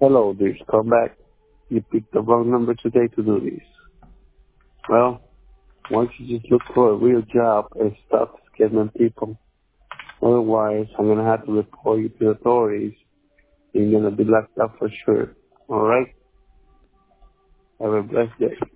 Hello, dear scumbag. You picked the wrong number today to do this. Well, why don't you just look for a real job and stop scamming people? Otherwise, I'm gonna have to report you to the authorities. You're gonna be locked up for sure. Alright? Have a blessed day.